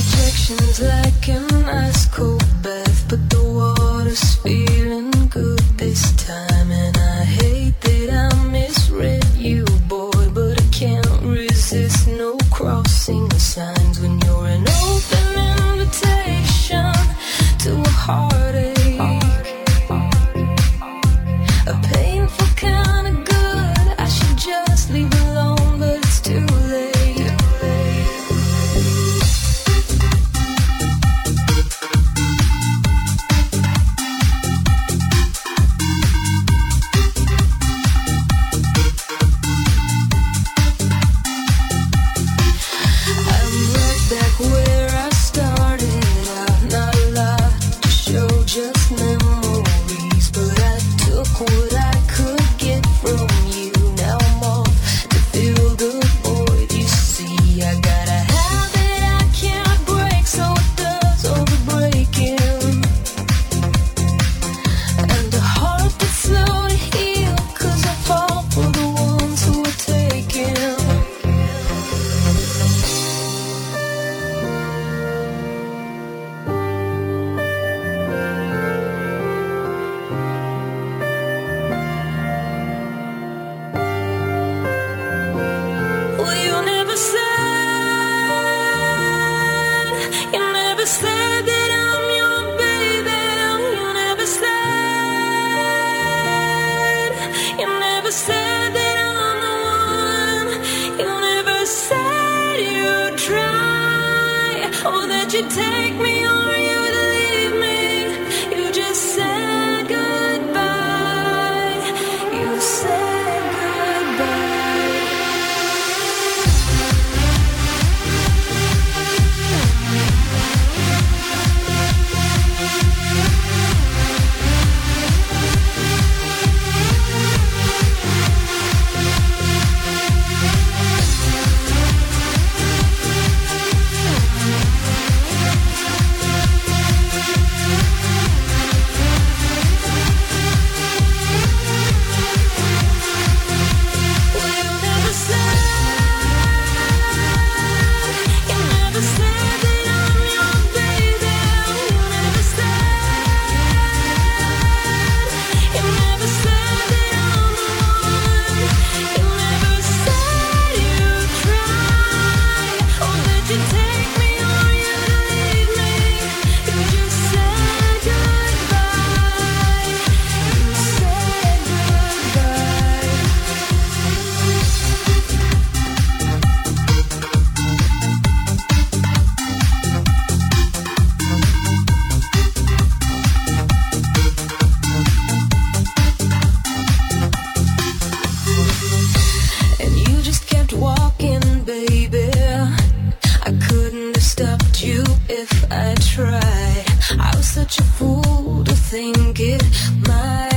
rejection's like an ice cold bath, but the water's feeling good this time. And I hate that I misread you, boy, but I can't resist no crossing the signs when you're an open invitation to a heartache. A painful kind of good, I should just leave alone, but it's too late. I'm right back where I started out, not a lot to show, just memories, but I took what I could get from you. Now I'm off to fill the void. You see, I got a habit I can't break, so it does all the breaking. And a heart that's slow to heal, 'cause I fall for the ones who are taken. Well, you never said that I'm your baby. You never said that I'm the one. You never said you'd try, or that you'd take me or you'd leave me. You just said goodbye. You said goodbye. And you just kept walking, baby. I couldn't have stopped you if I tried. I was such a fool to think it might